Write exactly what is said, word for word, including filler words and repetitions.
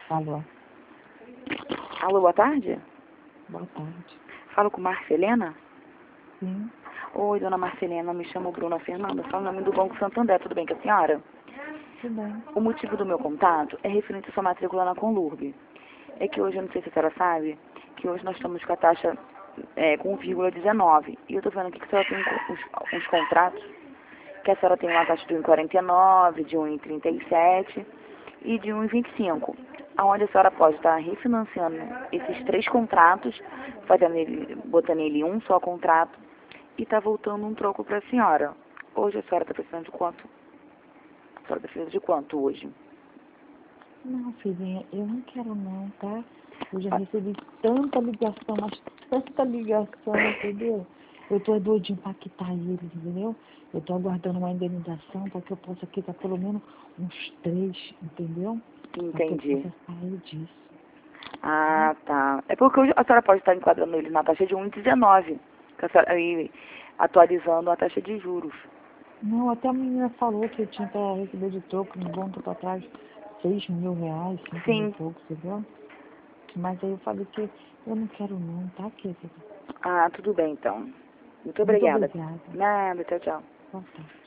Alô, Alô, boa tarde? boa tarde. Falo com Marcelena? Sim, Oi, dona Marcelena, me chamo Bruna Fernanda, falo em nome do Banco Santander, tudo bem com a senhora? tudo bem. O motivo do meu contato é referente à sua matrícula na Conlurb. É que hoje, eu não sei se a senhora sabe, que hoje nós estamos com a taxa é, com um vírgula dezenove. E eu tô vendo aqui que a senhora tem uns, uns contratos, que a senhora tem uma taxa de um vírgula quarenta e nove, de um vírgula trinta e sete e de um vírgula vinte e cinco. Aonde a senhora pode estar refinanciando esses três contratos, fazendo ele, botando ele em um só contrato, e tá voltando um troco para a senhora. Hoje a senhora está precisando de quanto? A senhora precisa de quanto hoje? Não, filhinha, eu não quero não, tá? Eu já Ah, recebi tanta ligação, mas tanta ligação, entendeu? Eu tô doido de impactar eles, entendeu? Eu tô aguardando uma indenização para que eu possa quitar pelo menos uns três, entendeu? Para que eu entendi. possa sair disso, tá? Ah, tá. É porque hoje a senhora pode estar enquadrando eles na taxa de um vírgula dezenove, que a senhora- e atualizando a taxa de juros. Não, até a menina falou que eu tinha para receber de troco, um bom tempo atrás, seis mil reais, cinco mil e Sim. pouco, entendeu? Mas aí eu falei que eu não quero não, tá, querida? Ah, tudo bem então. Muito Muito obrigada. obrigada. Nada, tchau, tchau. Então tá.